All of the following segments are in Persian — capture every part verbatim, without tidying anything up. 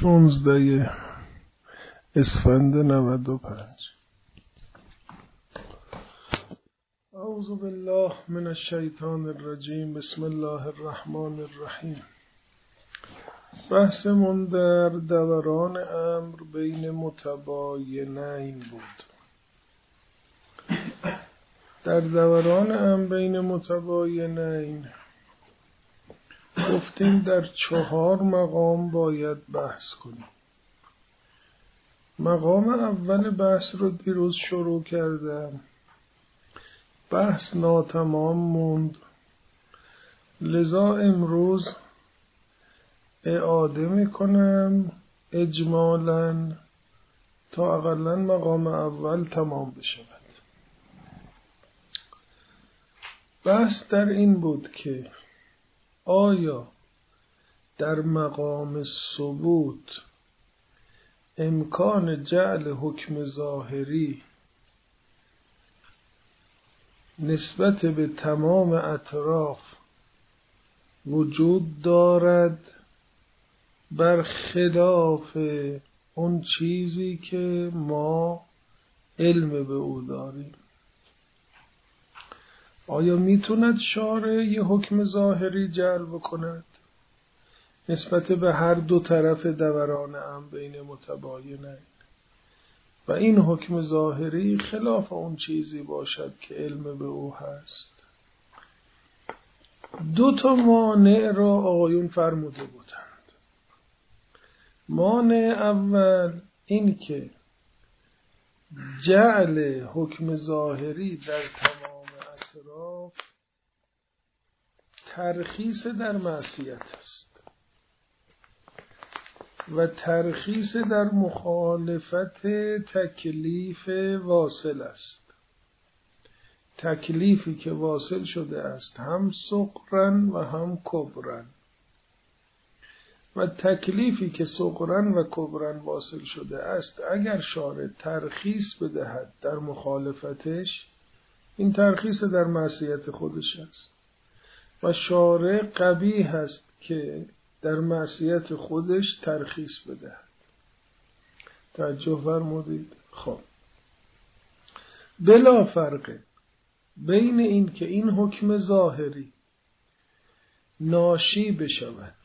شانزده اسفند نود و پنج. اعوذ بالله من الشیطان الرجیم. بسم الله الرحمن الرحیم. بحثمون در دوران امر بین متباینین بود. در دوران امر بین متباینین گفتیم در چهار مقام باید بحث کنیم. مقام اول بحث رو دیروز شروع کردم، بحث ناتمام موند، لذا امروز اعاده میکنم اجمالاً تا اقلاً مقام اول تمام بشود. بحث در این بود که آیا در مقام ثبوت امکان جعل حکم ظاهری نسبت به تمام اطراف وجود دارد برخلاف اون چیزی که ما علم به او داریم؟ آیا میتوند شارع یه حکم ظاهری جلب کند نسبت به هر دو طرف دوران امر بین متباینین و این حکم ظاهری خلاف اون چیزی باشد که علم به او هست؟ دو تا مانع را آقایون فرموده بودند. مانع اول این که جعل حکم ظاهری در تمام اطراف ترخیص در معصیت است و ترخیص در مخالفت تکلیف واصل است. تکلیفی که واصل شده است هم صغرن و هم کبرن، و تکلیفی که صغرن و کبرن واصل شده است اگر شارع ترخیص بدهد در مخالفتش، این ترخیص در معصیت خودش است و شارع قبیح است که در معصیت خودش ترخیص بدهد. توجه فرمودید؟ خب بلا فرقه بین این که این حکم ظاهری ناشی بشود،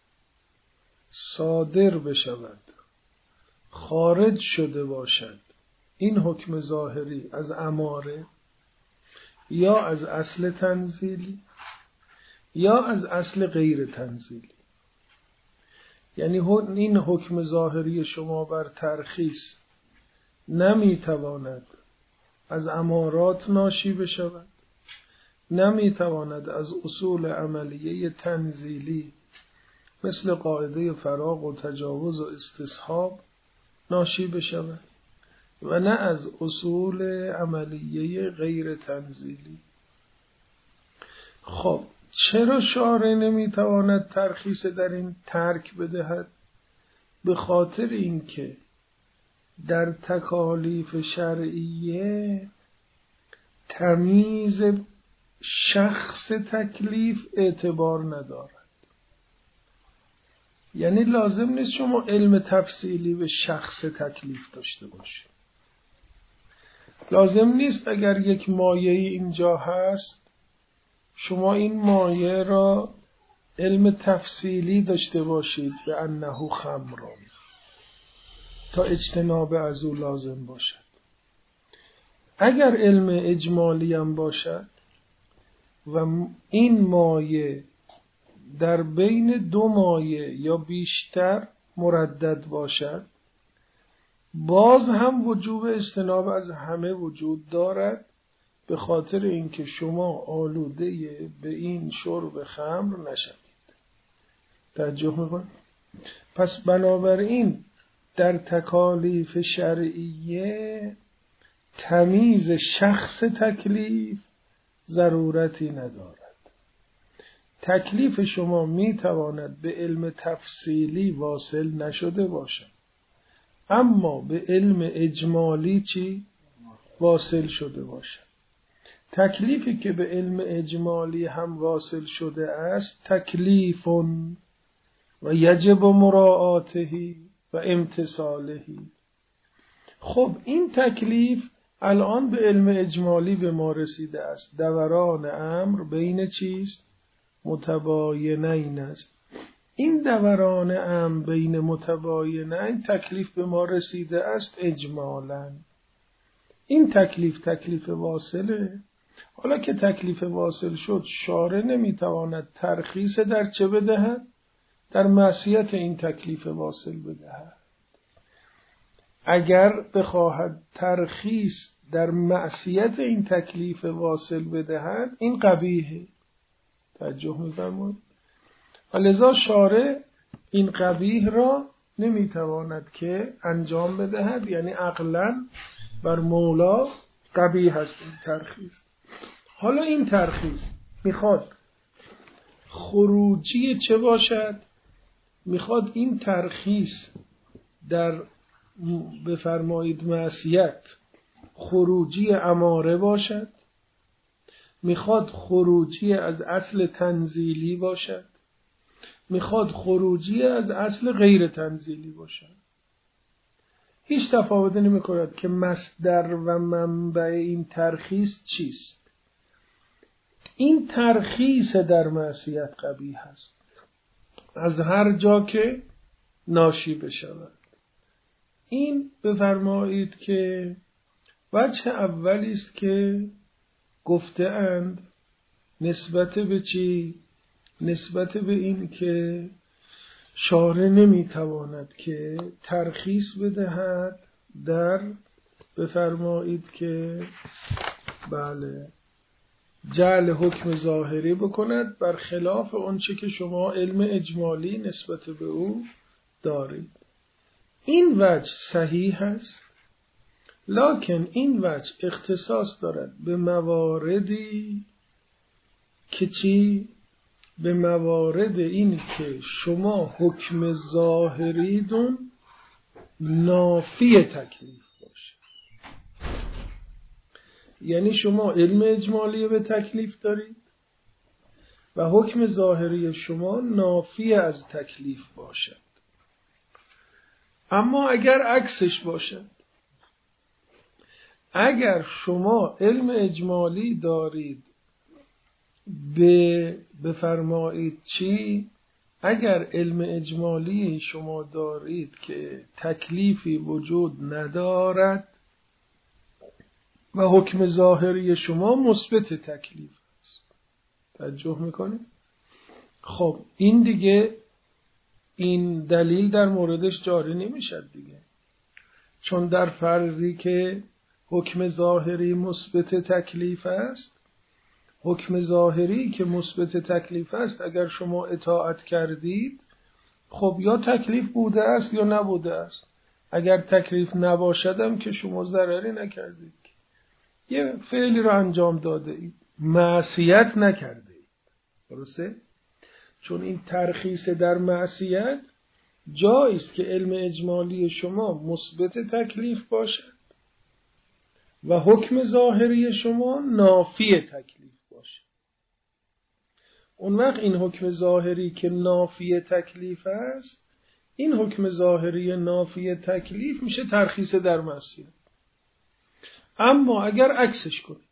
صادر بشود، خارج شده باشد این حکم ظاهری از اماره یا از اصل تنزیلی یا از اصل غیر تنزیلی. یعنی این حکم ظاهری شما بر ترخیص نمیتواند از امارات ناشی بشود، نمیتواند از اصول عملیه تنزیلی مثل قاعده فراغ و تجاوز و استصحاب ناشی بشود و نه از اصول عملیه غیر تنزیلی. خب چرا شارع نمیتواند ترخیص در این ترک بدهد؟ به خاطر اینکه در تکالیف شرعیه تمییز شخص تکلیف اعتبار ندارد. یعنی لازم نیست شما علم تفصیلی به شخص تکلیف داشته باشید. لازم نیست اگر یک مایعی اینجا هست شما این مایع را علم تفصیلی داشته باشید به انه خمرون تا اجتناب از او لازم باشد. اگر علم اجمالی هم باشد و این مایع در بین دو مایع یا بیشتر مردد باشد، باز هم وجوب اجتناب از همه وجود دارد، به خاطر اینکه شما آلوده به این شرب خمر نشوید. توجه میکنید؟ پس بنابراین در تکالیف شرعیه تمییز شخص تکلیف ضرورتی ندارد. تکلیف شما میتواند به علم تفصیلی واصل نشده باشد، اما به علم اجمالی چی؟ واصل شده باشد. تکلیفی که به علم اجمالی هم واصل شده است تکلیف و یجب مراعاته و امتثالهی. خب این تکلیف الان به علم اجمالی به ما رسیده است. دوران امر بین چیست؟ متباینین است. این دوران امر بین متباینین تکلیف به ما رسیده است اجمالاً. این تکلیف تکلیف واصله. حالا که تکلیف واصل شد، شارع نمیتواند ترخیص در چه بدهد؟ در معصیت این تکلیف واصل بدهد. اگر بخواهد ترخیص در معصیت این تکلیف واصل بدهد، این قبیحه. توجه می‌فرمایید؟ ولذا شارع این قبیح را نمیتواند که انجام بدهد، یعنی عقلاً بر مولا قبیح است این ترخیص. حالا این ترخیص میخواد خروجی چه باشد؟ میخواد این ترخیص در بفرمایید معصیت خروجی اماره باشد، میخواد خروجی از اصل تنزیلی باشد، میخواد خروجی از اصل غیر تنزیلی باشد. هیچ تفاوتی نمی کند که مصدر و منبع این ترخیص چیست. این ترخیص در معصیت قبیح است از هر جا که ناشی بشود. این بفرمایید که وجه اولی است که گفته اند نسبت به چی؟ نسبت به این که شارع نمیتواند که ترخیص بدهد در بفرمایید که بله جعل حکم ظاهری بکند بر خلاف آنچه که شما علم اجمالی نسبت به او دارید. این وجه صحیح است، لکن این وجه اختصاص دارد به مواردی که چی؟ به موارد این که شما حکم ظاهریدون نافی تکلیف باشه. یعنی شما علم اجمالی به تکلیف دارید و حکم ظاهری شما نافی از تکلیف باشد. اما اگر عکسش باشد، اگر شما علم اجمالی دارید به بفرمایید چی؟ اگر علم اجمالی شما دارید که تکلیفی وجود ندارد و حکم ظاهری شما مثبت تکلیف است. توجه میکنید؟ خب این دیگه این دلیل در موردش جاری نمیشد دیگه، چون در فرضی که حکم ظاهری مثبت تکلیف است، حکم ظاهری که مثبت تکلیف است اگر شما اطاعت کردید، خب یا تکلیف بوده است یا نبوده است. اگر تکلیف نباشدم که شما ضرری نکردید، یه فعلی رو انجام داده اید، معصیت نکرده اید. درسته؟ چون این ترخیص در معصیت جاییست که علم اجمالی شما مثبت تکلیف باشد و حکم ظاهری شما نافی تکلیف باشه. اون وقت این حکم ظاهری که نافی تکلیف است، این حکم ظاهری نافی تکلیف میشه ترخیص در معصیت. اما اگر عکسش کنید،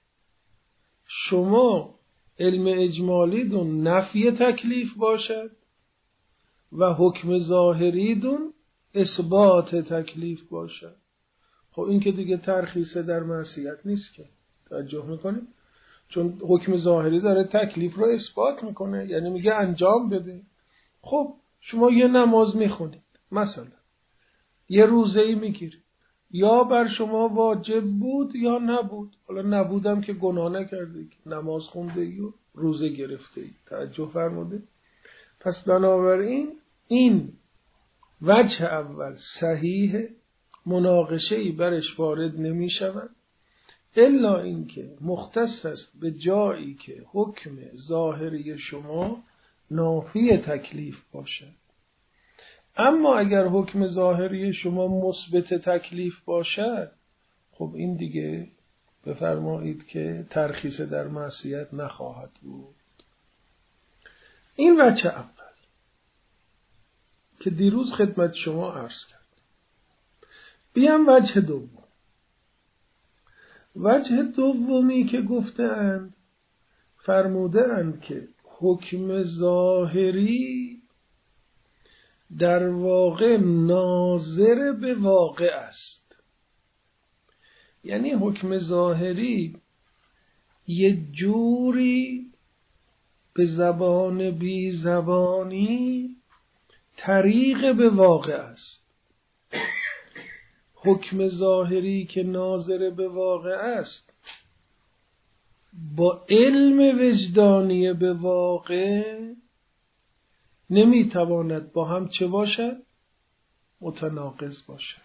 شما علم اجمالی دون نفی تکلیف باشد و حکم ظاهری دون اثبات تکلیف باشد، خب این که دیگه ترخیص در معصیت نیست که. توجه میکنید؟ چون حکم ظاهری داره تکلیف رو اثبات میکنه، یعنی میگه انجام بده. خب شما یه نماز میخونید، مثلا یه روزه‌ای میگیرید، یا بر شما واجب بود یا نبود. حالا نبودم که گناه نکردید، نماز خونده ای و روزه گرفته ای. توجه فرموده؟ پس بنابراین این وجه اول صحیح، مناقشه ای برش وارد نمی شود، الا اینکه مختص است به جایی که حکم ظاهری شما نافی تکلیف باشد. اما اگر حکم ظاهری شما مثبت تکلیف باشد، خب این دیگه بفرمایید که ترخیص در معصیت نخواهد بود. این وجه اول که دیروز خدمت شما عرض کرد. بیام وجه دوم. وجه دومی که گفتند، فرمودند که حکم ظاهری در واقع ناظر به واقع است. یعنی حکم ظاهری یه جوری به زبان بی زبانی طریق به واقع است. حکم ظاهری که ناظر به واقع است با علم وجدانی به واقع نمیتواند با هم چه باشد؟ متناقض باشد.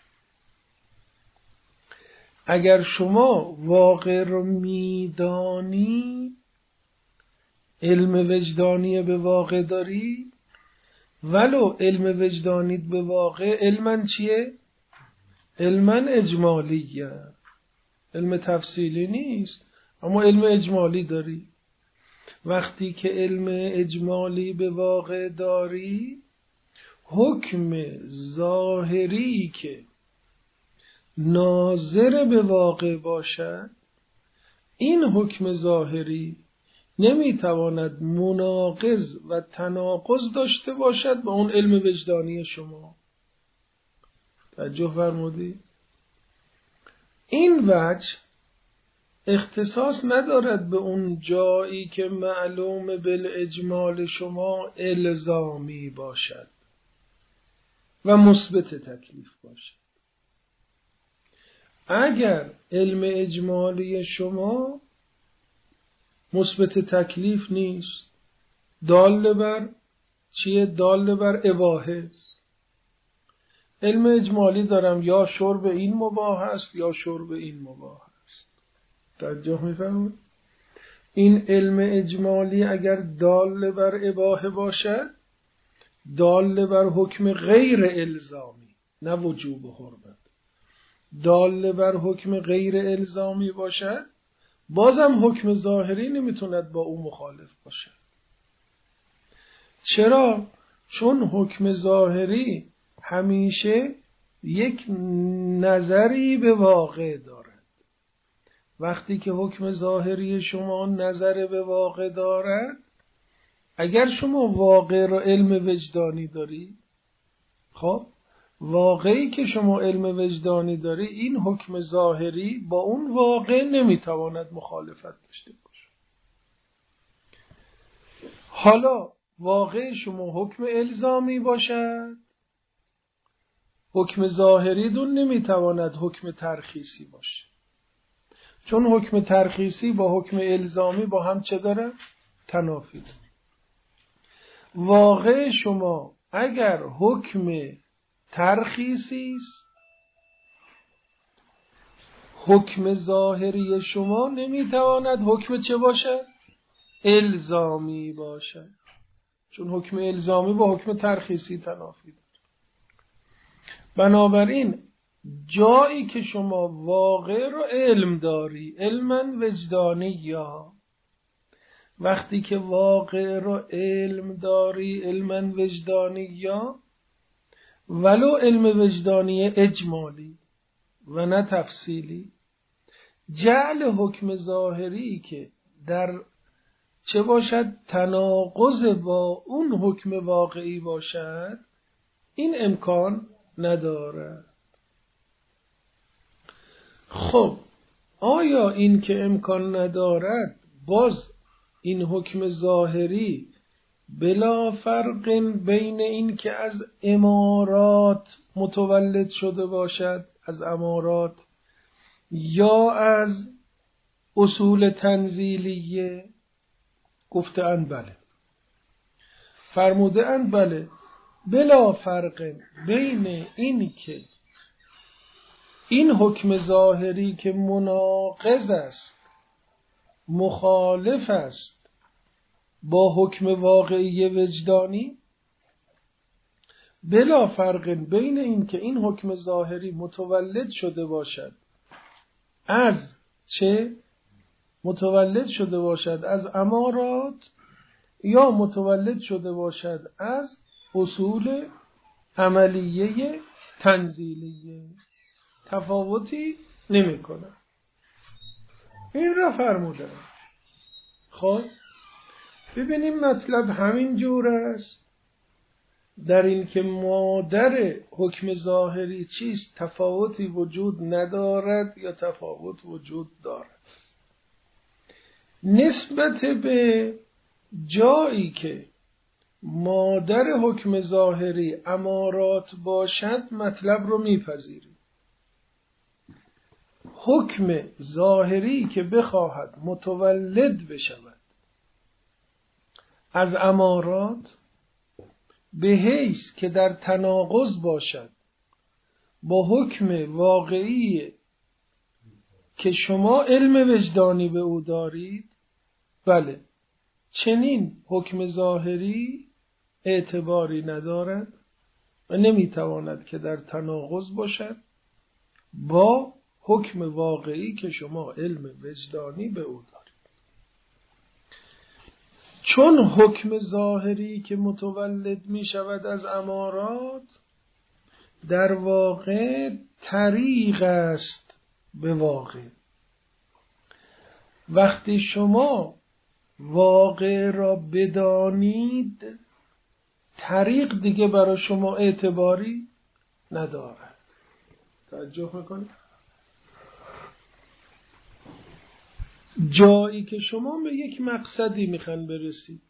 اگر شما واقع رو میدانی، علم وجدانی به واقع داری، ولو علم وجدانی به واقع علماً چیه؟ علماً اجمالیه، علم تفصیلی نیست، اما علم اجمالی داری. وقتی که علم اجمالی به واقع داری، حکم ظاهری که ناظر به واقع باشد، این حکم ظاهری نمیتواند مناقض و تناقض داشته باشد با اون علم وجدانی شما. توجه فرمودی؟ این وجه اختصاص ندارد به اون جایی که معلوم بالاجمال شما الزامی باشد و مثبت تکلیف باشد. اگر علم اجمالی شما مثبت تکلیف نیست، دال بر چیه؟ دال بر اباحه است. علم اجمالی دارم یا شرب این مباح است یا شرب این مباح است. توجه می‌فرمایید؟ این علم اجمالی اگر دال بر اباحه باشد، دال بر حکم غیر الزامی، نه وجوب و حرمت، دال بر حکم غیر الزامی باشد، بازم حکم ظاهری نمیتوند با او مخالف باشد. چرا؟ چون حکم ظاهری همیشه یک نظری به واقع دارد. وقتی که حکم ظاهری شما نظر به واقع دارد، اگر شما واقع را علم وجدانی داری، خب واقعی که شما علم وجدانی داری، این حکم ظاهری با اون واقع نمیتواند مخالفت داشته باشه. حالا واقع شما حکم الزامی باشد، حکم ظاهری دون نمیتواند حکم ترخیصی باشه. چون حکم ترخیصی با حکم الزامی با هم چه داره؟ تنافی داره. واقع شما اگر حکم ترخیصی است، حکم ظاهری شما نمیتواند حکم چه باشد؟ الزامی باشد. چون حکم الزامی با حکم ترخیصی تنافی داره. بنابراین جایی که شما واقع رو علم داری، علما وجدانی، یا وقتی که واقع رو علم داری علما وجدانی، یا ولو علم وجدانی اجمالی و نه تفصیلی، جعل حکم ظاهری که در چه باشد؟ تناقض با اون حکم واقعی باشد، این امکان نداره. خب آیا این که امکان ندارد، باز این حکم ظاهری بلا فرق بین این که از امارات متولد شده باشد، از امارات، یا از اصول تنزیلیه؟ گفته اند بله، فرموده اند بله، بلا فرق بین این که این حکم ظاهری که مناقض است، مخالف است با حکم واقعی وجدانی، بلا فرق بین این که این حکم ظاهری متولد شده باشد از چه؟ متولد شده باشد از امارات، یا متولد شده باشد از اصول عملیه تنزیلیه، تفاوتی نمی کنن. این را فرمودن. خب ببینیم مطلب همین جور است در این که مادر حکم ظاهری چیست، تفاوتی وجود ندارد یا تفاوت وجود دارد. نسبت به جایی که مادر حکم ظاهری امارات باشد مطلب رو میپذیریم. حکم ظاهری که بخواهد متولد بشود از امارات به حیث که در تناقض باشد با حکم واقعی که شما علم وجدانی به او دارید، بله چنین حکم ظاهری اعتباری ندارد و نمیتواند که در تناقض باشد با حکم واقعی که شما علم وجدانی به او دارید. چون حکم ظاهری که متولد می شود از امارات در واقع طریق است به واقع. وقتی شما واقع را بدانید طریق دیگه برای شما اعتباری ندارد. توجه میکنید؟ جایی که شما به یک مقصدی میخواین برسید،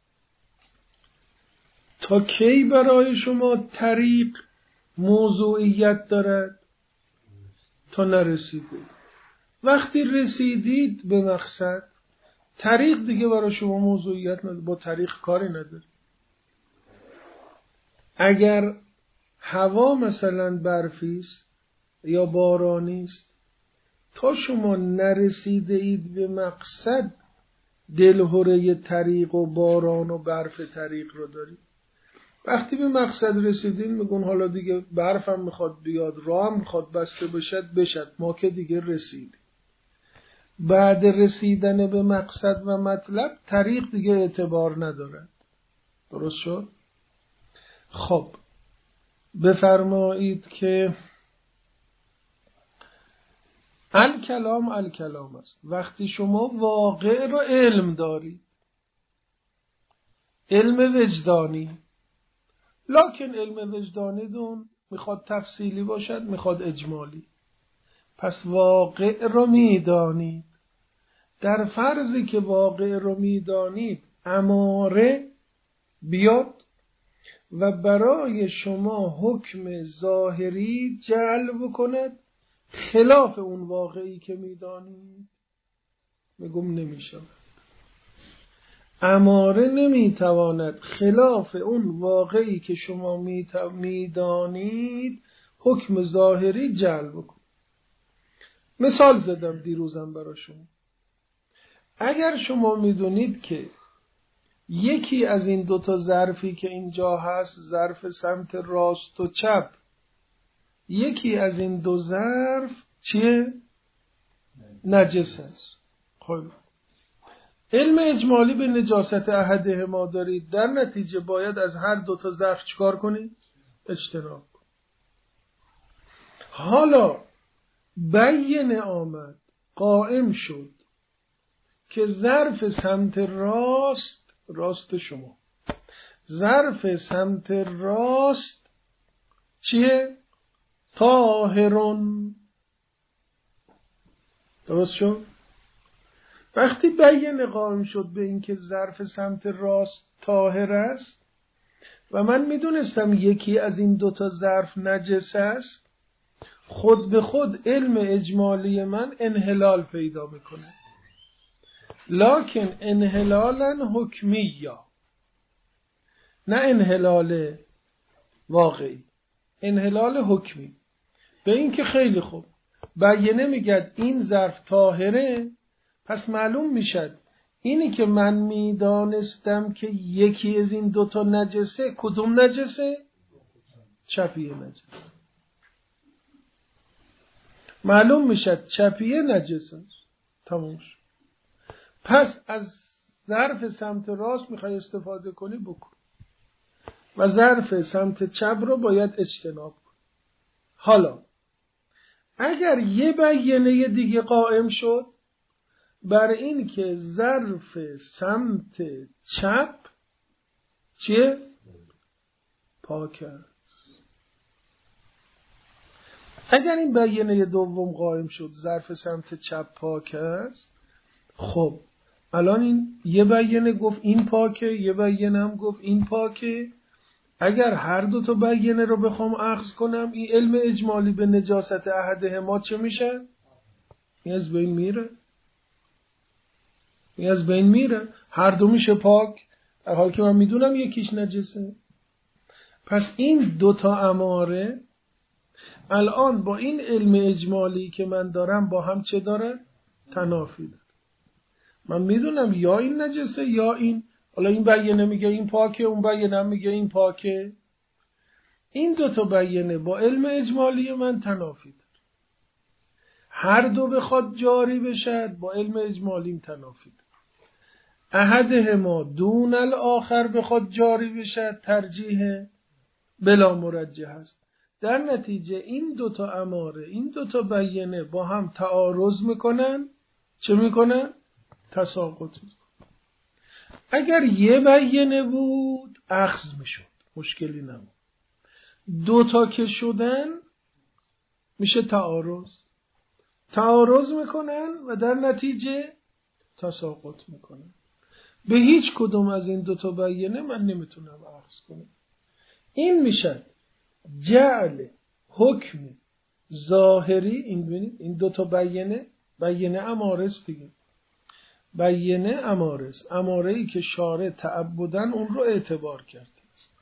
تا کی برای شما طریق موضوعیت دارد؟ تا نرسیده. وقتی رسیدید به مقصد، طریق دیگه برای شما موضوعیت نداره، با طریق کاری نداره. اگر هوا مثلا برفی است یا بارانی است، تا شما نرسیده اید به مقصد دلهره طریق و باران و برف طریق رو دارید. وقتی به مقصد رسیدین میگون حالا دیگه برفم میخواد بیاد، راه میخواد بسته بشد بشد، ما که دیگه رسیدیم. بعد رسیدن به مقصد و مطلب طریق دیگه اعتبار ندارد. درست شد؟ خب بفرمایید که الکلام الکلام است. وقتی شما واقع رو علم دارید، علم وجدانی، لکن علم وجدانی دون میخواد تفصیلی باشد، میخواد اجمالی. پس واقع رو میدانید. در فرضی که واقع رو میدانید اماره بیاد و برای شما حکم ظاهری جلب کند خلاف اون واقعی که میدانید، میگم نمیشه. اماره نمیتواند خلاف اون واقعی که شما میدانید حکم ظاهری جلب کند. مثال زدم دیروزم برای شما. اگر شما میدونید که یکی از این دوتا ظرفی که اینجا هست، ظرف سمت راست و چپ، یکی از این دو ظرف چیه؟ نجس است. خب علم اجمالی به نجاست احدهما دارید، در نتیجه باید از هر دوتا ظرف چکار کنید؟ اجتناب. حالا بین آمد، قائم شد که ظرف سمت راست، راست شما، ظرف سمت راست چیه؟ طاهرون. درست شد؟ وقتی بیان قائم شد به این که ظرف سمت راست طاهر است و من میدونستم یکی از این دوتا ظرف نجس است، خود به خود علم اجمالی من انحلال پیدا میکنه. لکن انحلالا حکمیه، نه انحلال واقعی، انحلال حکمی. به این که خیلی خوب بیانه میگد این ظرف طاهره، پس معلوم میشد اینی که من میدانستم که یکی از این دوتا نجسه، کدوم نجسه؟ چپیه نجسه. معلوم میشد چپیه نجسه. تموم شد. پس از ظرف سمت راست میخوای استفاده کنی بکن. و ظرف سمت چپ رو باید اجتناب کن. حالا اگر یه بیانه دیگه قائم شد بر این که ظرف سمت چپ چیه؟ پاک است. اگر این بیانه دوم قائم شد ظرف سمت چپ پاک است، خب الان این یه بیانه گفت این پاکه، یه بیانه هم گفت این پاکه. اگر هر دو تا بیانه رو بخوام اخذ کنم، این علم اجمالی به نجاست احدهما چه میشه؟ این از بین میره. این از بین میره. هر دو میشه پاک، در حالی که من میدونم یکیش نجسه. پس این دو تا اماره الان با این علم اجمالی که من دارم با هم چه داره؟ تنافی داره. من میدونم یا این نجسه یا این. حالا این بیانه میگه این پاکه، اون بیانه میگه این پاکه. این دو تا بیانه با علم اجمالی من تنافی داره. هر دو بخواد جاری بشد با علم اجمالیم تنافی داره. احدهما دون الاخر بخواد جاری بشد ترجیح بلا مرجح است. در نتیجه این دو تا اماره، این دو تا بیانه با هم تعارض میکنن. چه میکنن؟ تساقط میکنن. اگر یه بیانه بود اخذ میشد، مشکلی نبود. دو تا که شدن میشه تعارض. تعارض میکنن و در نتیجه تساقط میکنن. به هیچ کدوم از این دو تا بیانه من نمیتونم اخذ کنم. این میشه جعل حکم ظاهری. این ببینید این دو تا بیانه، بیانه اماره است دیگه. بیانه اماره است. اماره ای که شارع تعبداً اون رو اعتبار کرده است.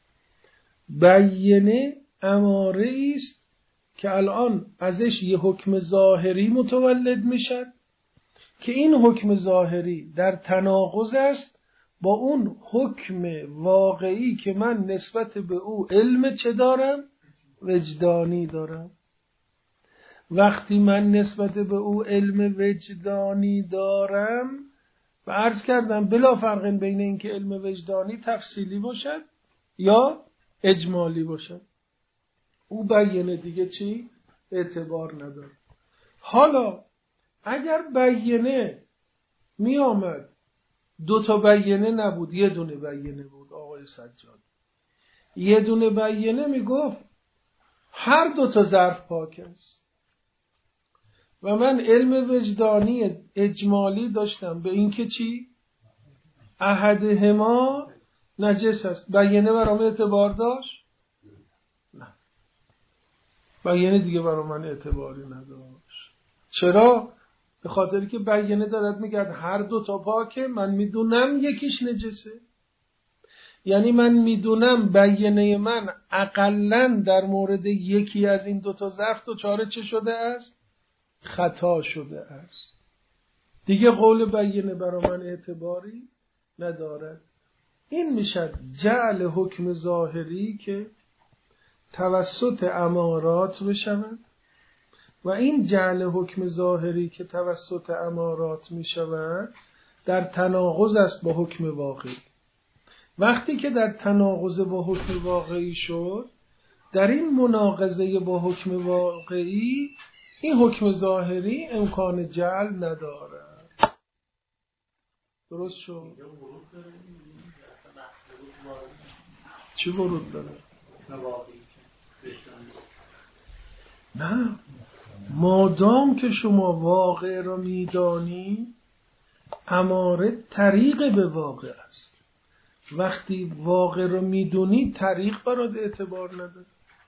بیانه اماره است که الان ازش یه حکم ظاهری متولد میشد که این حکم ظاهری در تناقض است با اون حکم واقعی که من نسبت به او علم چه دارم؟ وجدانی دارم. وقتی من نسبت به او علم وجدانی دارم و عرض کردم بلا فرق بین این که علم وجدانی تفصیلی باشد یا اجمالی باشد، او بیانه دیگه چی؟ اعتبار نداره. حالا اگر بیانه می آمد دو تا بیانه نبود، یه دونه بیانه بود آقای سجاد، یه دونه بیانه می گفت هر دو تا ظرف پاک است و من علم وجدانی اجمالی داشتم به این که چی؟ احدهما نجس است. بیانه برام اعتبار داشت؟ نه. بیانه دیگه برام من اعتباری نداشت. چرا؟ به خاطری که بیانه دارد میگه هر دو تا پاکه، من میدونم یکیش نجسه. یعنی من میدونم بیانه من اقلن در مورد یکی از این دو تا ظرف دچار چه شده است؟ خطا شده است. دیگه قول بیانه برای من اعتباری ندارد. این میشه جعل حکم ظاهری که توسط امارات بشود و این جعل حکم ظاهری که توسط امارات میشود در تناقض است با حکم واقعی. وقتی که در تناقض با حکم واقعی شد، در این مناقضه با حکم واقعی این حکم ظاهری امکان جعل نداره. درست شد؟ چی ورود داره؟ نه، مادام که شما واقع را میدانی، اماره طریق به واقع است. وقتی واقع را میدونی طریق برات اعتبار نداره.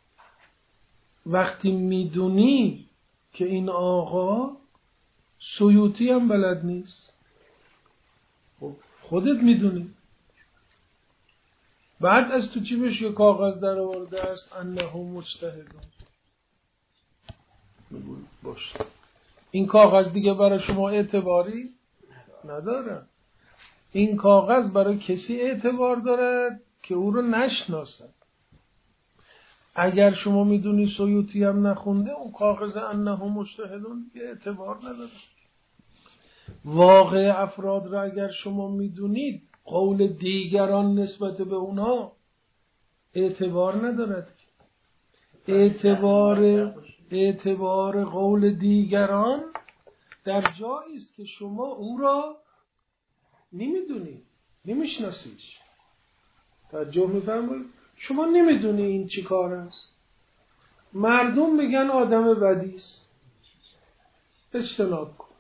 وقتی میدونی که این آقا سیوطی هم بلد نیست، خودت میدونی، بعد از تو چی بهش یه کاغذ در آورده است انه مجتهدون، باشه این کاغذ دیگه برای شما اعتباری نداره. این کاغذ برای کسی اعتبار دارد که او رو نشناسد. اگر شما میدونی سیوطی هم نخونده، اون کاغذ انه مجتهدون دیگه اعتبار نداره. واقع افراد را اگر شما میدونید، قول دیگران نسبت به اونها اعتبار ندارد. اعتبار اعتبار قول دیگران در جایی است که شما او را نمیدونی، نمیشناسیش. توجه می‌فرمایید؟ شما نمیدونی این چی کار است. مردم میگن آدم بدی است، اجتناب کن.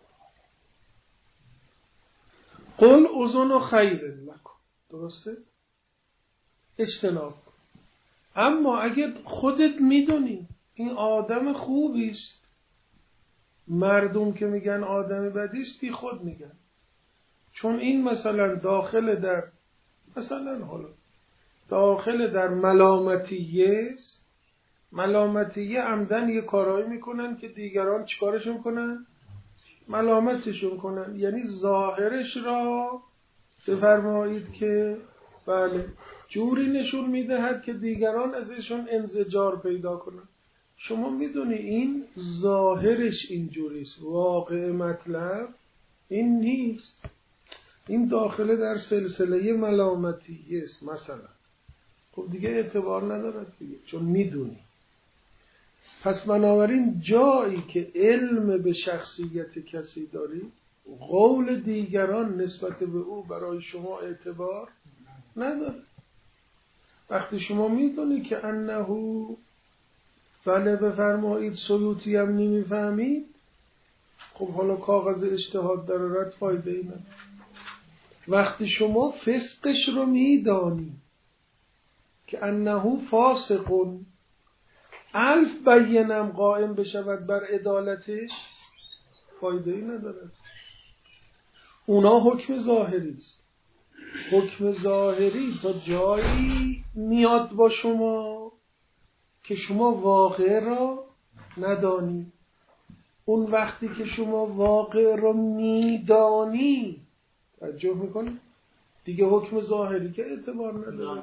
قل اذن خیر لکم، درسته؟ اجتناب کن. اما اگه خودت میدونی این آدم خوبی است، مردم که میگن آدم بدی است بی خود میگن، چون این مثلا داخل در مثلا حالا داخل در ملامتیه است. ملامتیه عمدن یه کارایی میکنن که دیگران چیکارشون کنن؟ ملامتشون کنن. یعنی ظاهرش را بفرمایید که بله جوری نشون میدهد که دیگران ازشون انزجار پیدا کنن. شما میدونی این ظاهرش اینجوریست، واقع مطلب این نیست. این داخله در سلسله ملامتیه است مثلا. خب دیگه اعتبار ندارد دیگه، چون میدونی. پس بنابراین جایی که علم به شخصیت کسی داری، قول دیگران نسبت به او برای شما اعتبار نداره. وقتی شما میدونی که انه بله بفرمایید سیوطی هم نمیفهمید، خب حالا کاغذ اجتهاد دارد فایده ای نداره. وقتی شما فسقش رو میدانی که انه فاسقون، الف بینم قائم بشود بر عدالتش، فایده ای نداره. اونا حکم ظاهری است. حکم ظاهری تا جایی میاد با شما که شما واقع را ندانی. اون وقتی که شما واقع را میدانی، توجه میکنی؟ دیگه حکم ظاهری که اعتبار نداره.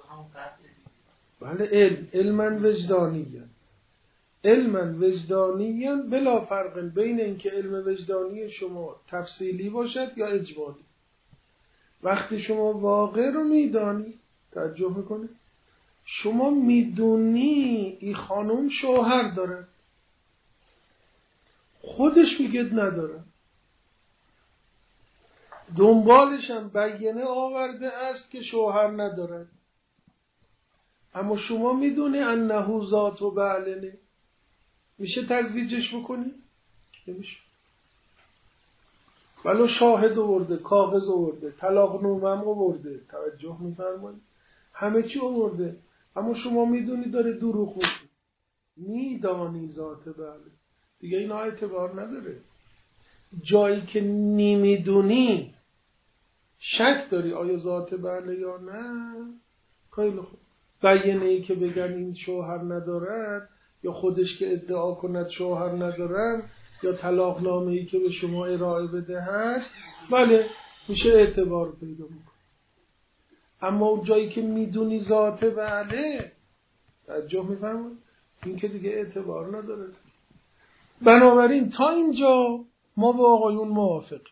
بله علم علماً وجدانیاً علماً وجدانیاً بلا فرق بین اینکه علم وجدانی شما تفصیلی باشد یا اجمالی. وقتی شما واقع رو میدانی، توجه میکنی؟ شما میدونی این خانم شوهر داره، خودش میگه نداره، دنبالش هم بیانه آورده است که شوهر نداره، اما شما میدونی انه ذات و بعلنه. میشه تزویجش بکنی؟ نمیشه. ولو شاهد آورده، کاغذ آورده، طلاق نامه هم آورده، توجه میفرمایید، همه چی آورده، اما شما میدونی داره دروغ میگه. میدانی ذات بعله، دیگه اینا اعتبار نداره. جایی که نمیدونی شک داری آیا ذات بعله یا نه، خیلی خوب. بیانه ای که بگن این شوهر ندارد، یا خودش که ادعا کند شوهر ندارد، یا طلاق نامه ای که به شما ارائه بدهد، بله میشه اعتبار پیدا میکنه. اما اون جایی که میدونی ذات بعله، توجه میفرمایید، این که دیگه اعتبار نداره. بنابراین تا اینجا ما با آقایون موافقیم.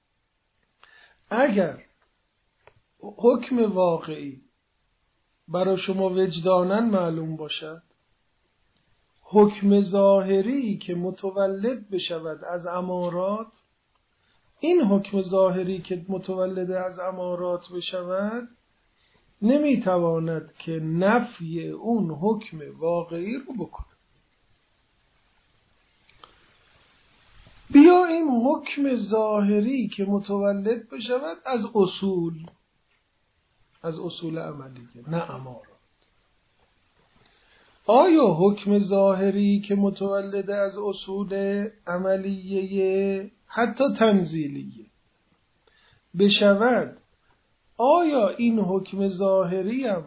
اگر حکم واقعی برای شما وجداناً معلوم باشد، حکم ظاهری که متولد بشود از امارات، این حکم ظاهری که متولد از امارات بشود نمیتواند که نفی اون حکم واقعی رو بکنه. بیا این حکم ظاهری که متولد بشود از اصول، از اصول عملیه، نه امارات. آیا حکم ظاهری که متولد از اصول عملیه حتی تنزیلیه بشود، آیا این حکم ظاهری هم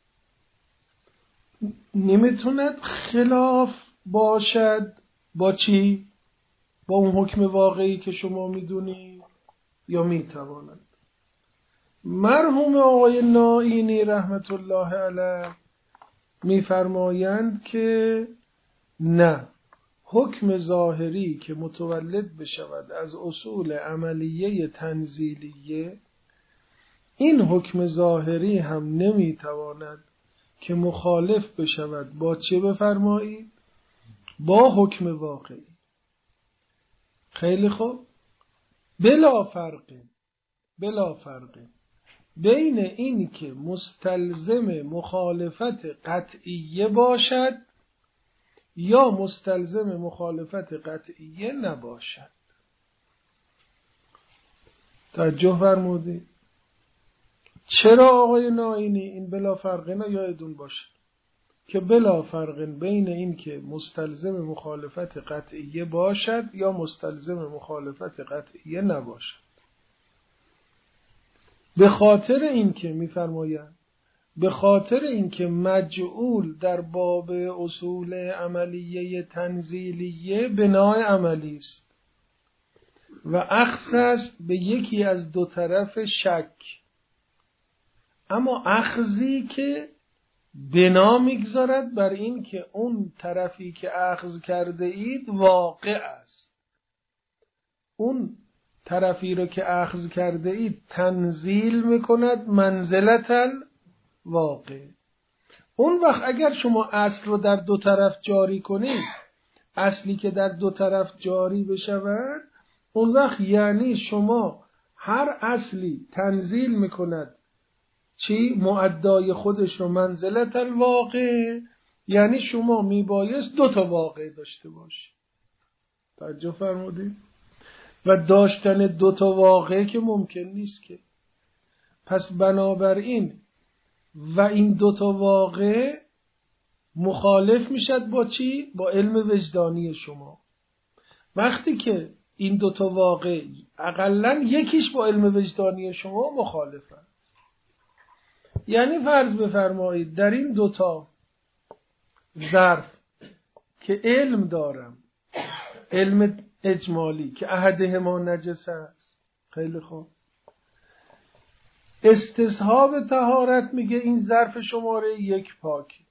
نمیتوند خلاف باشد با چی؟ با اون حکم واقعی که شما میدونی، یا میتواند؟ مرحوم آقای نائینی رحمت الله علیه میفرمایند که نه، حکم ظاهری که متولد بشود از اصول عملیه تنزیلیه، این حکم ظاهری هم نمیتواند که مخالف بشود با چه بفرمایید؟ با حکم واقعی. خیلی خوب. بلا فرق بلا فرق بین این که مستلزم مخالفت قطعیه باشد یا مستلزم مخالفت قطعیه نباشد. توجه فرمودید؟ چرا آقای ناینی این بلا فرقه نه یادتون باشه که بلا فرق بین این که مستلزم مخالفت قطعیه باشد یا مستلزم مخالفت قطعیه نباشد. به خاطر این که می‌فرمایند به خاطر این که مجعول در باب اصول عملیه تنزیلیه بنای عملی است و اخذ است به یکی از دو طرف شک، اما اخذی که بنا میگذارد بر این که اون طرفی که اخذ کرده اید واقع است، اون طرفی رو که اخذ کرده اید تنزیل میکند منزلت الواقع. اون وقت اگر شما اصل رو در دو طرف جاری کنید، اصلی که در دو طرف جاری بشود، اون وقت یعنی شما هر اصلی تنزیل میکند چی؟ معدای خودش رو منزلت الواقع، یعنی شما میبایست دو تا واقع داشته باشی. توجه فرمودید؟ و داشتن دو تا واقع که ممکن نیست که. پس بنابراین و این دو تا واقع مخالف میشد با چی؟ با علم وجدانی شما. وقتی که این دو تا واقع اقلن یکیش با علم وجدانی شما مخالفه، یعنی فرض بفرمایید در این دوتا ظرف که علم دارم، علم اجمالی که احدهما نجس است، خیلی خوب، استصحاب طهارت میگه این ظرف شماره یک پاکی،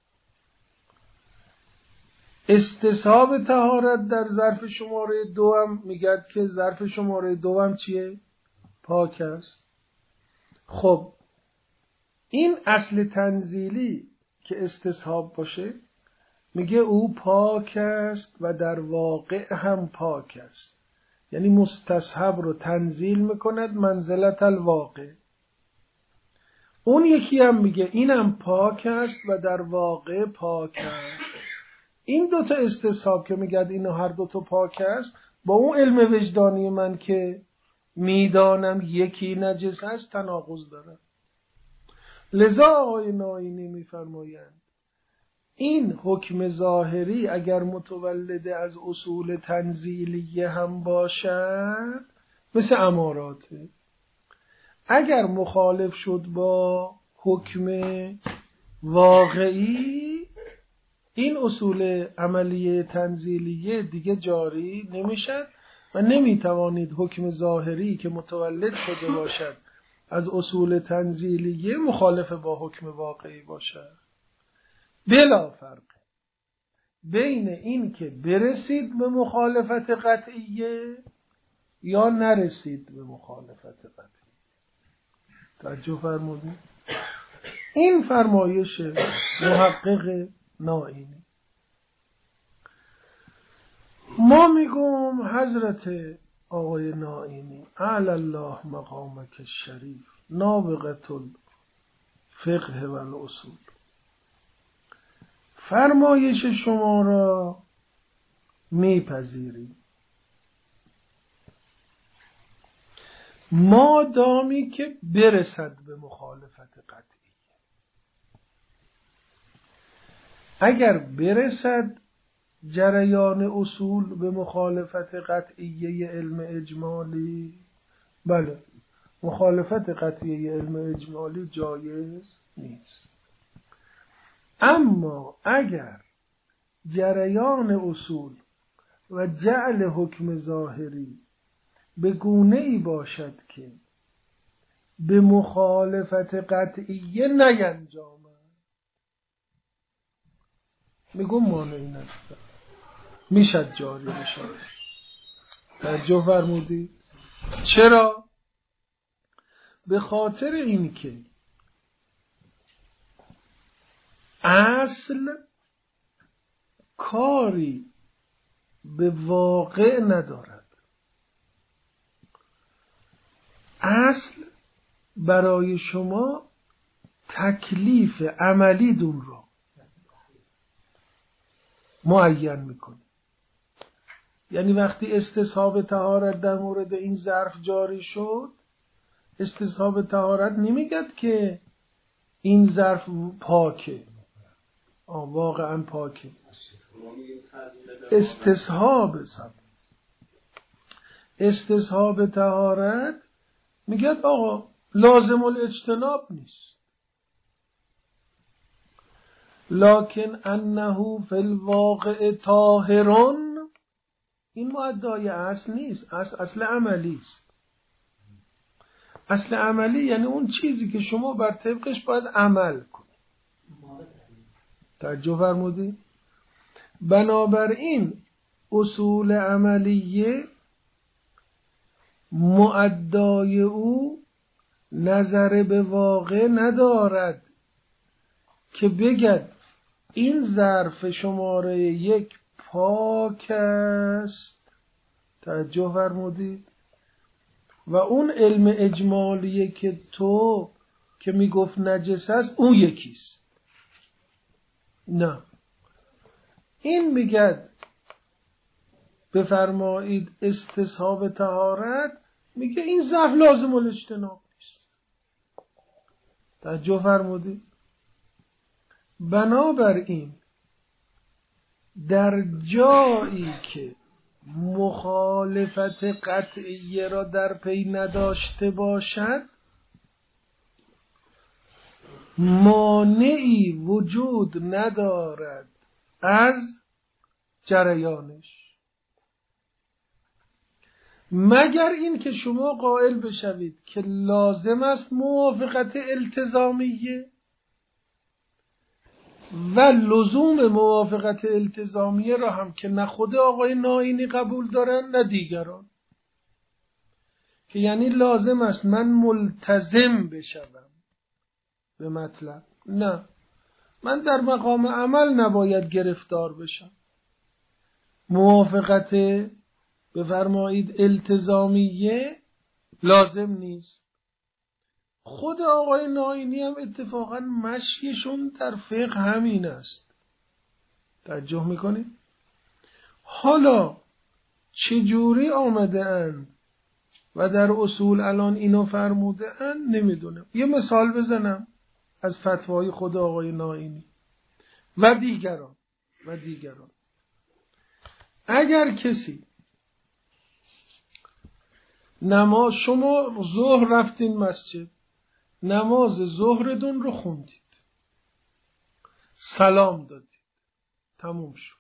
استصحاب طهارت در ظرف شماره دو هم میگه که ظرف شماره دو هم چیه؟ پاک است. خب این اصل تنزیلی که استصحاب باشه میگه او پاک است و در واقع هم پاک است، یعنی مستصحب رو تنزیل میکند منزلت الواقع. اون یکی هم میگه اینم پاک است و در واقع پاک است. این دوتا استصحاب که میگه اینو هر دوتا پاک است با اون علم وجدانی من که میدانم یکی نجس است تناقض داره. لذا آقای ناینی میفرمایند این حکم ظاهری اگر متولد از اصول تنزیلیه هم باشد مثل اماراته، اگر مخالف شد با حکم واقعی این اصول عملیه تنزیلیه دیگه جاری نمیشد و نمیتوانید حکم ظاهری که متولد شده باشد از اصول تنزیلیه مخالف با حکم واقعی باشد. بلا فرق بین این که برسید به مخالفت قطعیه یا نرسید به مخالفت قطعیه. توجه فرمودید؟ این فرمایش محقق ناینی. ما میگم حضرت آقای ناینی اعلی الله مقامک الشریف نابغة الفقه و الاصول فرمایش شما را میپذیریم مادامی که برسد به مخالفت قطعی. اگر برسد جریان اصول به مخالفت قطعیه علم اجمالی، بله مخالفت قطعیه علم اجمالی جایز نیست. اما اگر جریان اصول و جعل حکم ظاهری به گونه ای باشد که به مخالفت قطعیه نینجامد، میگم مانعی نداره، میشد جاری بشد. توجه فرمودید؟ چرا؟ به خاطر این که اصل کاری به واقع ندارد. اصل برای شما تکلیف عملی دون را معین میکنه. یعنی وقتی استصحاب طهارت در مورد این ظرف جاری شد، استصحاب طهارت نمیگد که این ظرف پاکه، آه واقعا پاکه. استصحاب استصحاب طهارت میگد آقا لازم الاجتناب نیست، لکن انه فی الواقع طاهرون. این مدعای اصل نیست، اصل اصل عملی است. اصل عملی یعنی اون چیزی که شما بر طبقش باید عمل کنید. توجه فرمودید؟ بنابراین اصول عملیه مؤدای او نظر به واقع ندارد که بگد این ظرف شماره یک پاک است. توجه فرمودید؟ و اون علم اجمالیه که تو که میگفت نجس است اون یکیست. نه، این میگد بفرمایید استصحاب طهارت، میگه این ظرف لازم الاجتناب نیست. توجه فرمودید؟ بنابراین در جایی که مخالفت قطعیه را در پی نداشته باشد، مانعی وجود ندارد از جریانش، مگر این که شما قائل بشوید که لازم است موافقت التزامیه و لزوم موافقت التزامیه را هم که نه خود آقای ناینی قبول دارن نه دیگران، که یعنی لازم است من ملتزم بشوم به مطلب. نه، من در مقام عمل نباید گرفتار بشم. موافقت بفرمایید التزامیه لازم نیست. خود آقای ناینی هم اتفاقا مشیشون در فقه همین است. توجه میکنید؟ حالا چجوری آمده اند و در اصول الان اینو فرموده اند نمیدونم. یه مثال بزنم از فتوای خود آقای ناینی و دیگران و دیگران. اگر کسی نماز، شما ظهر رفتین مسجد، نماز ظهرتون رو خوندید، سلام دادید، تموم شد.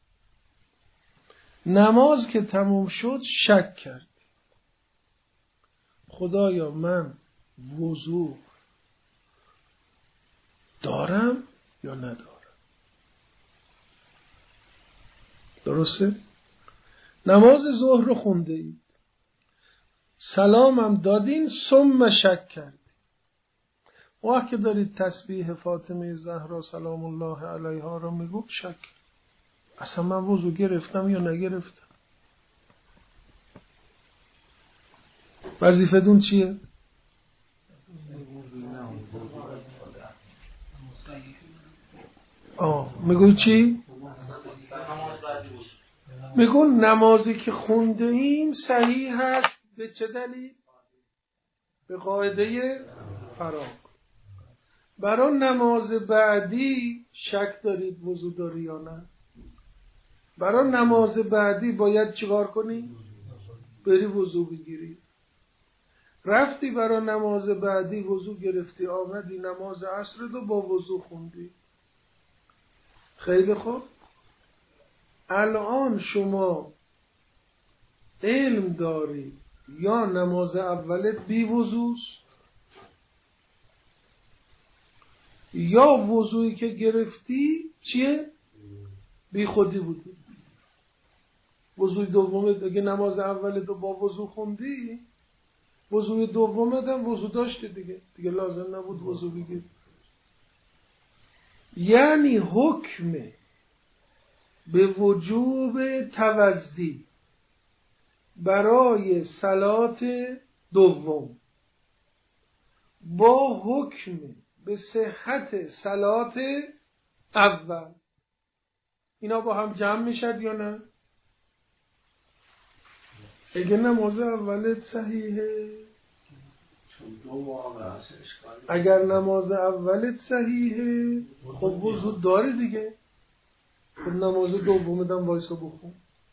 نماز که تموم شد شک کرد، خدایا من وضو دارم یا ندارم؟ درسته؟ نماز ظهر رو خونده اید، سلام هم دادین، ثم شک کردید. وقتی که دارید تسبیح فاطمه زهرا سلام الله علیها رو میگو شک، اصلا من وضو گرفتم یا نگرفتم؟ وظیفتون چیه؟ آه میگوی چی؟ میگو نمازی که خونده ایم صحیح هست. به چه دلیل؟ به قاعده فراغ. برای نماز بعدی شک دارید وضو داری یا نه؟ برای نماز بعدی باید چیکار کنی؟ بری وضو بگیری. رفتی برای نماز بعدی وضو گرفتی، آمدی نماز عصر رو با وضو خوندی. خیلی خوب. الان شما علم داری یا نماز اولت بی وضوست یا وضویی که گرفتی چیه؟ بی خودی بوده. وضوی دومت اگه نماز اولت با وضو خوندی، وضوی دومت هم وضو داشتی دیگه، دیگه لازم نبود وضو بگیری. یعنی حکم به وجوب توضی برای صلات دوم با حکم به صحت صلات اول، اینا با هم جمع میشد یا نه؟ اگه نماز اولت صحیحه، اگر نماز اولت صحیحه خب وضو داری دیگه، خب نماز دومت هم وایسا بخون.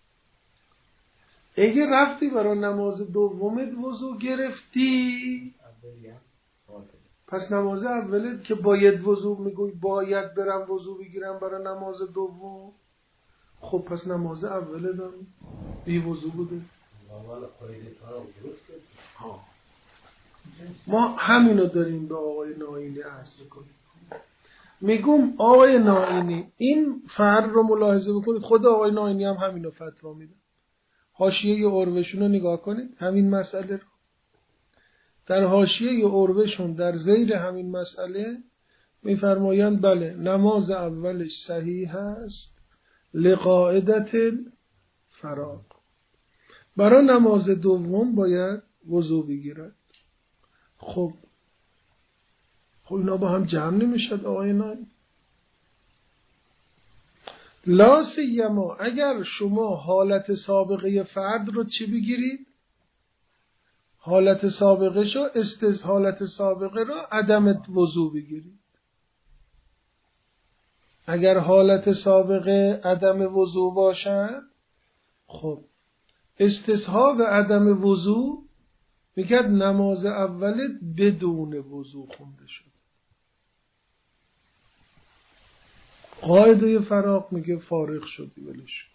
اگه رفتی برای نماز دومت وضو گرفتی، پس نماز اولت که باید وضو میگوی باید برم وضو بگیرم برای نماز دوم، خب پس نماز اولت هم بی وضو بوده. ما همینو داریم به آقای ناینی عرض کنیم. میگم آقای ناینی این فرد رو ملاحظه بکنید، خود آقای ناینی هم همینو فتوا میده. حاشیه عروهشون رو نگاه کنید، همین مسئله رو در حاشیه عروهشون در زیر همین مسئله میفرمایند بله نماز اولش صحیح است لقاعدت فراغ، برای نماز دوم باید وضو بگیرد. خب خب اینا با هم جمع نمیشد آقای ناینی؟ لا سیما اگر شما حالت سابقه فرد رو چی بگیرید؟ حالت سابقه شو استز حالت سابقه رو عدم وضو بگیرید. اگر حالت سابقه عدم وضو باشد، خب استصحاب عدم وضو میگه نماز اولت بدون وضو خونده شد. قاعده فراغ میگه فارغ شدی ولش.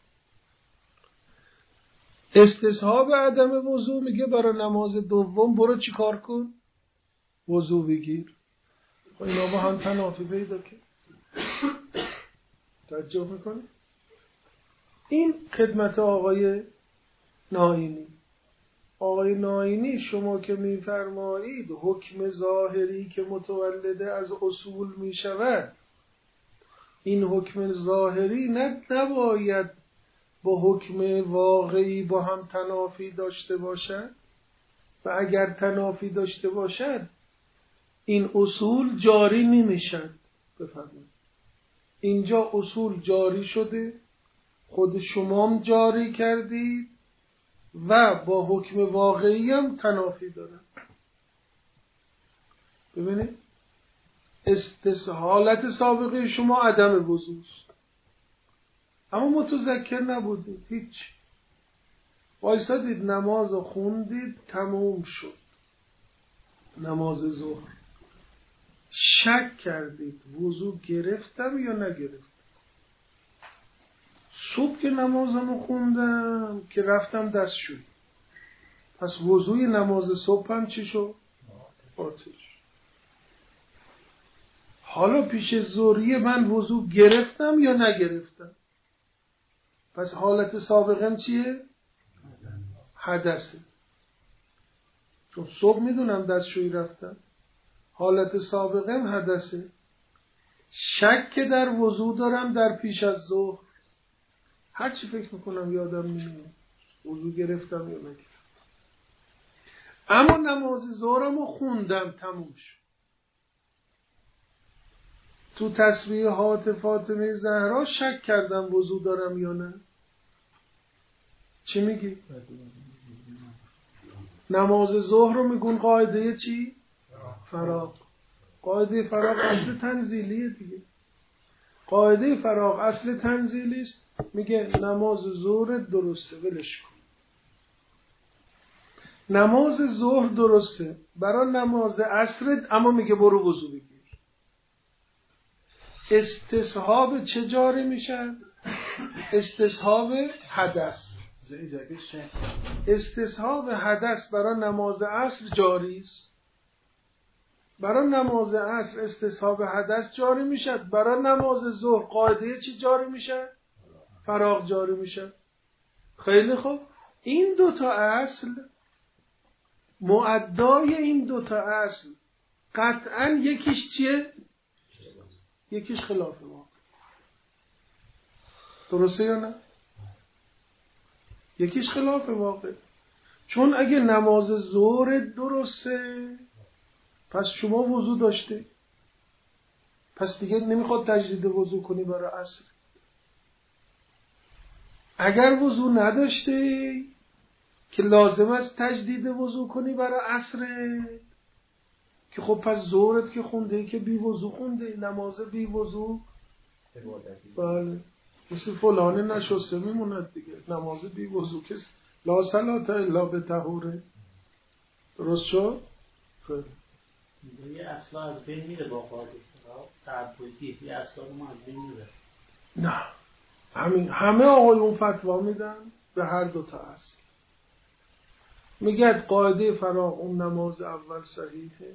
استصحاب عدم وضو میگه برای نماز دوم برو چی کار کن؟ وضو بگیر. خب اینا با هم تنافی پیدا کرد. توجه میکنی؟ این خدمت آقای ناینی. آقای ناینی شما که میفرمایید حکم ظاهری که متولده از اصول میشود، این حکم ظاهری نه نباید با حکم واقعی با هم تنافی داشته باشد، و اگر تنافی داشته باشد این اصول جاری نمیشد. بفرمایید اینجا اصول جاری شده، خود شما جاری کردید و با حکم واقعی هم تنافی دارد. ببینید استس حالت سابقه شما عدم وضوست، اما متذکر نبودید، هیچ وایسادید نماز خوندید تموم شد، نماز ظهر شک کردید وضو گرفتم یا نگرفتم. صبح که نمازمو خوندم که رفتم دستشویی، پس وضوی نماز صبحم چی شد؟ باطل. حالا پیش ظهری من وضو گرفتم یا نگرفتم؟ پس حالت سابقم چیه؟ حدثه. چون صبح میدونم دستشویی رفتم، حالت سابقم حدثه. شک که در وضو دارم در پیش از ظهر، هر چی فکر میکنم یادم نمیاد وضو گرفتم یا نگرفتم. اما نماز ظهرمو خوندم تموم شد. تو تسبیحات فاطمه زهرا شک کردم وضو دارم یا نه. چی میگی؟ نماز ظهر رو میگون قاعده چی؟ فراغ. قاعده فراغ اصل تنزیلیه دیگه. قاعده فراغ اصل تنزیلی است، میگه نماز ظهر درسته ولش کن. نماز ظهر درسته برای نماز عصر، اما میگه برو وضو بگیر. استصحاب چه جاری میشه؟ استصحاب حدث. استصحاب حدث برای نماز عصر جاری است. برای نماز عصر استصحاب حدث جاری میشه، برای نماز ظهر قاعده چی جاری میشه؟ فراغ جاری میشه. خیلی خوب، این دوتا اصل معدای این دوتا اصل قطعا یکیش چیه؟ یکیش خلاف واقع. درسته یا نه؟ یکیش خلاف واقع. چون اگه نماز ظهر درسته پس شما وضو داشته، پس دیگه نمیخواد تجدید وضو کنی برای عصر. اگر وضو نداشته که لازم است تجدید وضو کنی برای عصر، که خب پس ظهرت که خونده که بی وضو خونده، نماز بی وضو بله مثل فلانه نشسته میموند دیگه. نماز بی وضو که لا صلاة الا بطهوره. درست شد؟ خیلی یه اصلا از بین میره با قاعده تعبدی، یه اصلا ما از بین میره. نه همین همه آقایون فتوا میدن به هر دو تا اصل. میگه قاعده فراغ اون نماز اول صحیحه،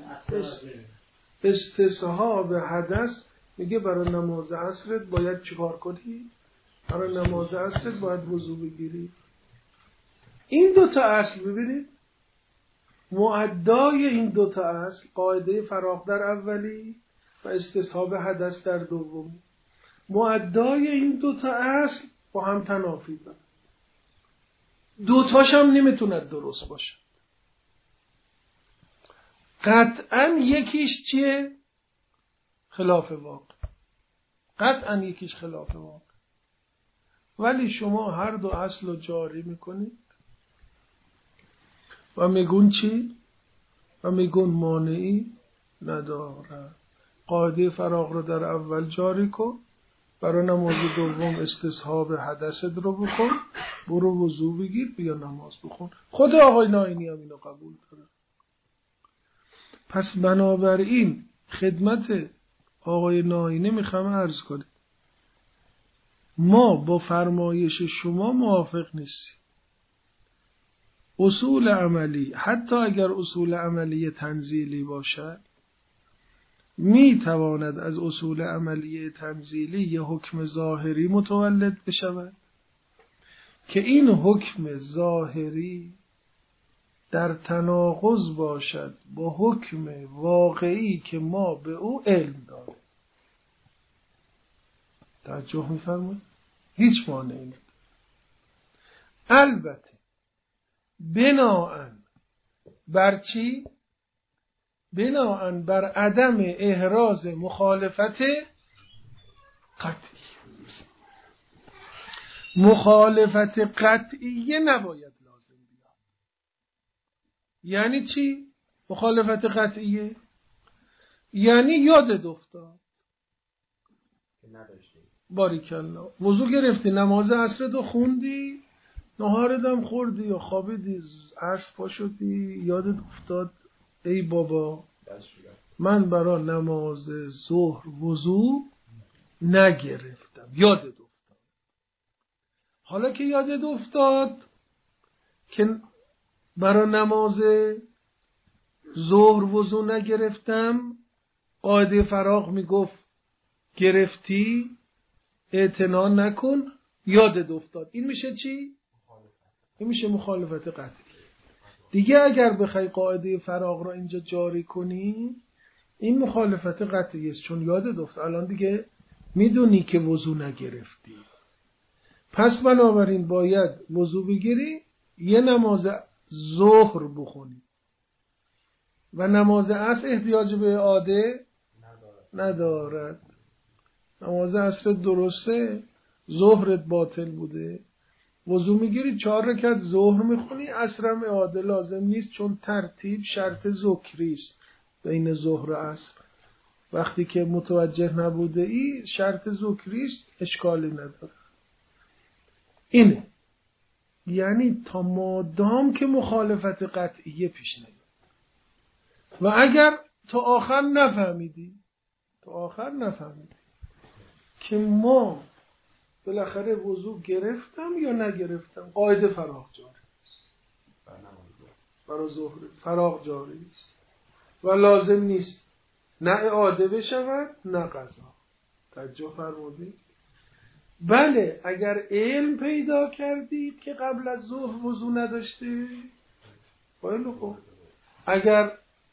استصحاب حدث میگه برای نماز عصرت باید چیکار کنی؟ برای نماز عصرت باید وضو بگیری. این دو تا اصل ببینید معدای این دو تا اصل، قاعده فراغ در اولی و استصحاب حدث در دومی، معدای این دو تا اصل با هم تنافی دارن. دو تاش هم نمیتوند درست باشه. قطعا یکیش چیه؟ خلاف واقع. قطعا یکیش خلاف واقع. ولی شما هر دو اصل رو جاری میکنید و میگون چی؟ و میگون مانعی نداره. قاعده فراغ رو در اول جاری کن، برای نماز دوم استصحاب حدثت رو بکن، برو وضو بگیر بیا نماز بخون. خود آقای ناینی هم اینو قبول داره. پس بنابراین خدمت آقای ناینی میخوام عرض کنیم ما با فرمایش شما موافق نیستیم. اصول عملی حتی اگر اصول عملی تنزیلی باشد می تواند از اصول عملی تنزیلی یه حکم ظاهری متولد بشود که این حکم ظاهری در تناقض باشد با حکم واقعی که ما به او علم داریم. توجه می‌فرمایید؟ هیچ مانعی نداره. البته بناءً بر چی؟ بناءً بر عدم احراز مخالفت قطعی. مخالفت قطعیه نباید لازم بیاد. یعنی چی؟ مخالفت قطعیه یعنی یادت افتاد باریکالله وضو گرفتی، نماز عصرتو خوندی، نهارتم خوردی یا خوابیدی، عصر پا شدی، یادت افتاد ای بابا من برای نماز ظهر وضو نگرفتم، یادت افتاد. حالا که یادت افتاد که برای نماز ظهر وضو نگرفتم، قاعده فراغ میگفت گرفتی اعتنا نکن، یادت افتاد. این میشه چی؟ این میشه مخالفت قطعی. دیگه اگر بخوای قاعده فراغ را اینجا جاری کنی این مخالفت قطعی است، چون یادت افتاد الان دیگه میدونی که وضو نگرفتی. پس بنابراین باید وضو بگیری، یه نماز ظهر بخونی و نماز عصر احتیاج به اعاده ندارد. نماز عصر درسته، ظهرت باطل بوده، وضو میگیری چهار رکعت ظهر میخونی، عصرم اعاده لازم نیست، چون ترتیب شرط ذکری است بین ظهر و عصر. وقتی که متوجه نبوده ای شرط ذکری است، اشکالی نداره. اینه یعنی تا مادام که مخالفت قطعیه پیش نیاد. و اگر تا آخر نفهمیدی تا آخر نفهمیدی که ما بالاخره وضو گرفتم یا نگرفتم، قاعده فراغ جاری است. برای ظهر فراغ جاری است و لازم نیست نه اعاده بشود نه قضا. توجه فرمودید؟ بله اگر علم پیدا کردید که قبل از ظهر وضو نداشته، خیلی خوب. اگر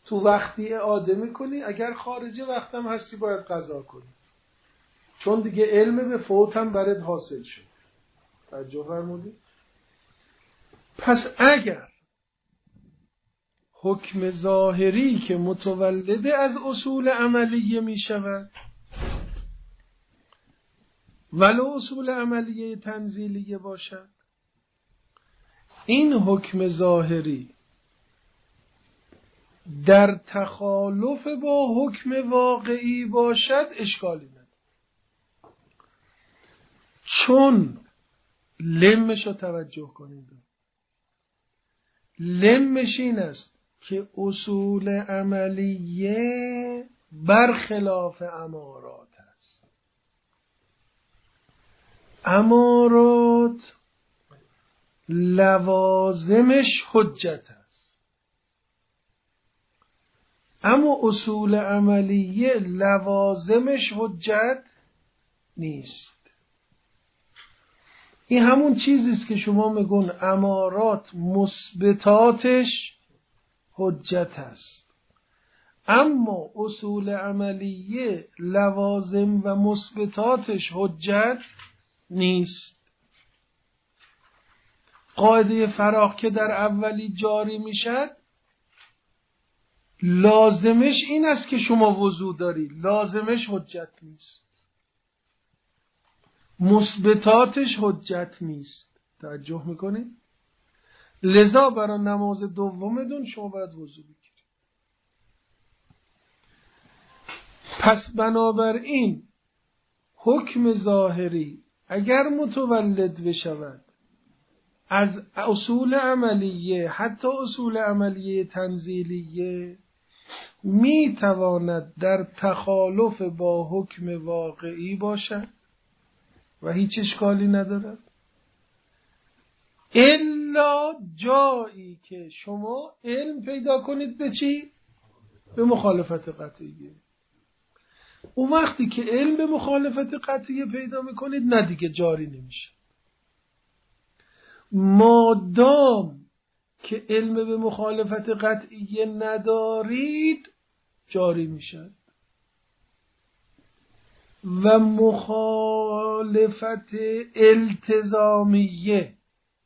تو وقتی اعاده میکنی، اگر خارجه وقتم هستی باید قضا کنی، چون دیگه علم به فوت هم برات حاصل شد. توجه فرمودی؟ پس اگر حکم ظاهری که متولد از اصول عملیه می شود ولو اصول عملیه تنزیلیه باشد، این حکم ظاهری در تخالف با حکم واقعی باشد اشکالی نداره، چون لمش رو توجه کنید، لمش این است که اصول عملیه برخلاف امارات است. امارات لوازمش حجت است، اما اصول عملیه لوازمش حجت نیست. این همون چیزیست که شما میگون امارات مثبتاتش حجت است، اما اصول عملیه لوازم و مثبتاتش حجت نیست. قاعده فراخ که در اولی جاری میشد، لازمش این است که شما وضو داری، لازمش حجت نیست، مثبتاتش حجت نیست. توجه میکنید؟ لذا برای نماز دومتون شما باید وضو بگیرید. پس بنابراین حکم ظاهری اگر متولد بشود از اصول عملیه، حتی اصول عملیه تنزیلیه، می تواند در تخالف با حکم واقعی باشد و هیچ اشکالی ندارد، الا جایی که شما علم پیدا کنید به چی؟ به مخالفت قطعیه. اون وقتی که علم به مخالفت قطعیه پیدا میکنید، نه دیگه جاری نمیشه. مادام که علم به مخالفت قطعیه ندارید جاری میشد و مخالفت التزامیه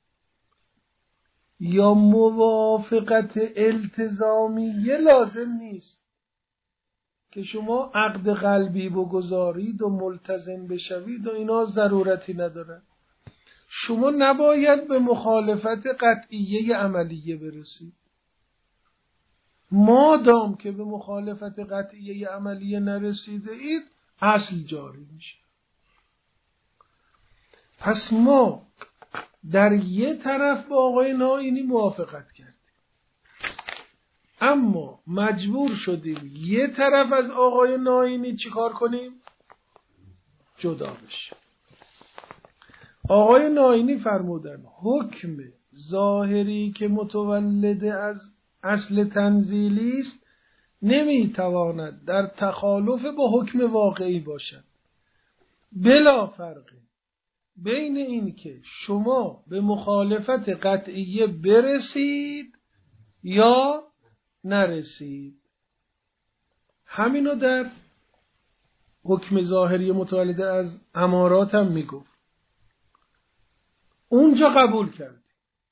یا موافقت التزامیه لازم نیست که عقد عقد قلبی بگذارید و ملتزم بشوید و اینا ضرورتی نداره. شما نباید به مخالفت قطعیه عملیه برسید. مادام که به مخالفت قطعیه عملیه نرسیده اید، اصل جاری میشه. پس ما در یه طرف با آقای نائینی موافقت کردیم، اما مجبور شدیم یه طرف از آقای نائینی چیکار کنیم؟ جدا بشیم. آقای نائینی فرمودن حکم ظاهری که متولد از اصل تنزیلی است نمیتواند در تخالف با حکم واقعی باشد، بلا فرقه بین این که شما به مخالفت قطعیه برسید یا نرسید. همینو در حکم ظاهری متولد از امارات هم میگفت، اونجا قبول کرد.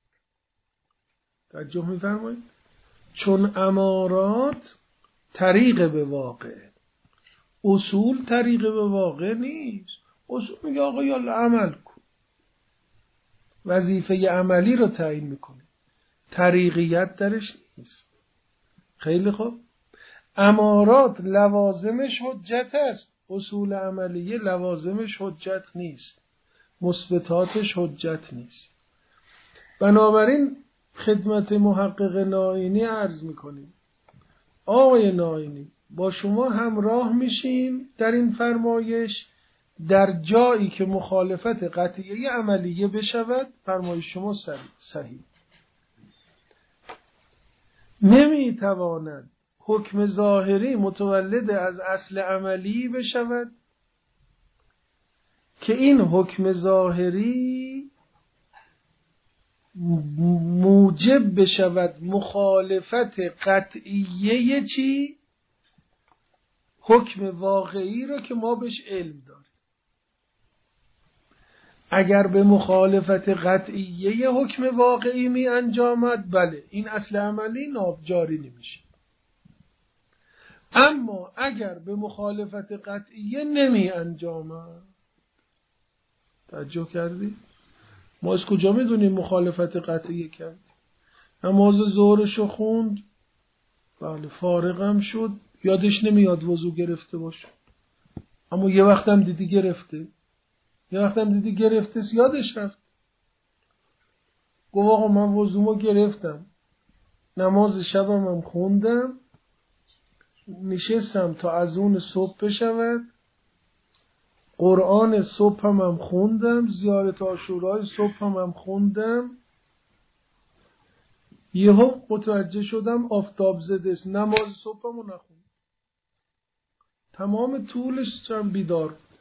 توجه میفرمایید؟ چون امارات طریق به واقع، اصول طریق به واقع نیست. اصول میگه آقا یالا عمل کن، وظیفه عملی رو تعیین میکنه، طریقیت درش نیست. خیلی خوب. امارات لوازمش حجت است، اصول عملیه لوازمش حجت نیست، مثبتاتش حجت نیست. بنابراین خدمت محقق نائینی عرض میکنیم آقای نائینی با شما همراه میشیم در این فرمایش، در جایی که مخالفت قطعیه عملیه بشود فرمایش شما صحیح. نمیتواند حکم ظاهری متولد از اصل عملی بشود که این حکم ظاهری موجب بشود مخالفت قطعیه چی؟ حکم واقعی را که ما بهش علم داریم. اگر به مخالفت قطعیه حکم واقعی می انجامد، بله این اصل عملی نابجاری نمیشه. اما اگر به مخالفت قطعیه نمی انجامد، توجه کردی؟ ما از کجا میدونیم مخالفت قطعیه کرد؟ نماز ظهرشو خوند، بله فارغم شد، یادش نمیاد وضو گرفته باشه، اما یه وقتم دیدی گرفته، یه وقتم دیدی گرفته یادش رفت، گفت آقا من وضومو گرفتم، نماز شبم هم خوندم، نشستم تا از اون صبح بشود، قرآن صبح هم, هم خوندم، زیارت عاشورای صبح هم, هم خوندم، یهو متوجه شدم آفتاب زده است، نماز صبح همو نخوند، تمام طولش هم بیدار بود،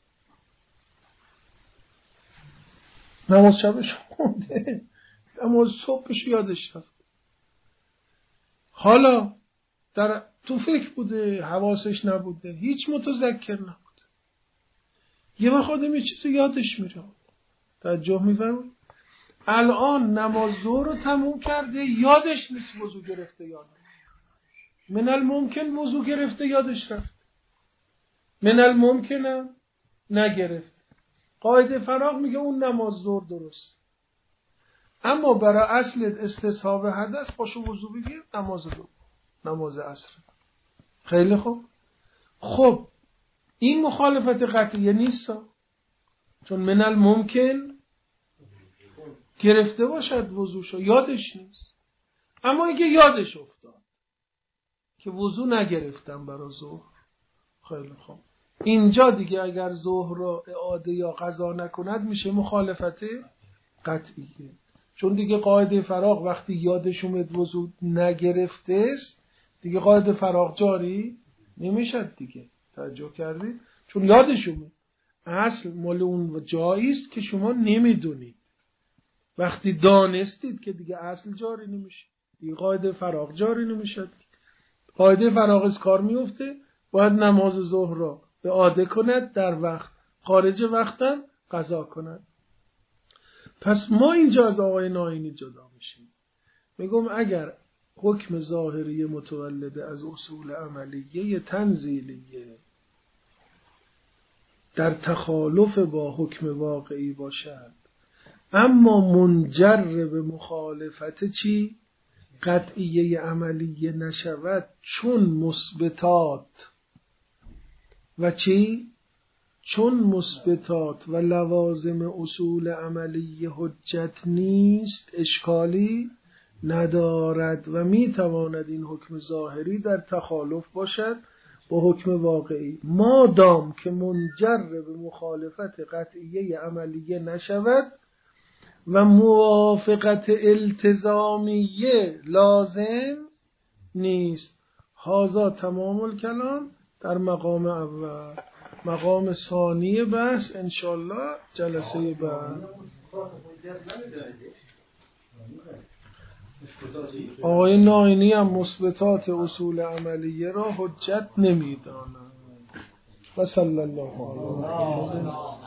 نماز شبش خونده، نماز صبحش یادش رفت. حالا در تو فکر بوده، حواسش نبوده، هیچ متذکر نبوده، یه وقت آدم یه چیزی یادش میره. توجه می‌فرمایید؟ الان نماز ظهر رو تموم کرده، یادش نیست وضو گرفته یا نه. من الممکن وضو گرفته یادش رفت، من الممکن نگرفت. قاعده فراغ میگه اون نماز ظهر درست، اما برای اصل استصحاب حدث پاشو وضو بگیر، نماز ظهر، نماز عصر. خیلی خوب. خب این مخالفت قطعیه نیست، چون من الممکن گرفته باشد وضوشو، یادش نیست، اما اگه یادش افتاد که وضو نگرفتم برای ظهر، خیلی خوب، اینجا دیگه اگر ظهر را اعاده یا قضا نکند میشه مخالفت قطعیه، چون دیگه قاعده فراغ وقتی یادش اومد وضو نگرفته است، دیگه قاعده فراغ جاری نمیشد دیگه. توجه کردید؟ چون یادش اومد، اصل مال اون جایی است که شما نمیدونید، وقتی دانستید که دیگه اصل جاری نمیشه، دیگه قاعده فراغ جاری نمیشه. قاعده فراغ از کار میفته، باید نماز ظهر را به عاده کند، در وقت، خارج وقتم قضا کند. پس ما اینجا از آقای ناینی جدا میشیم. میگم اگر حکم ظاهری متولد از اصول عملیه تنزیلیه در تخالف با حکم واقعی باشد، اما منجر به مخالفت چی؟ قطعیه عملیه نشود، چون مثبتات و چی؟ چون مثبتات و لوازم اصول عملیه حجت نیست، اشکالی ندارد و میتواند این حکم ظاهری در تخالف باشد با حکم واقعی، مادام که منجر به مخالفت قطعیه عملیه نشود و موافقت التزامیه لازم نیست. هذا تمام الکلام در مقام اول. مقام ثانی بحث انشالله جلسه بعد. آقای ناینی هم مثبتات اصول عملیه را حجت نمیدانند. و صلی الله علیه و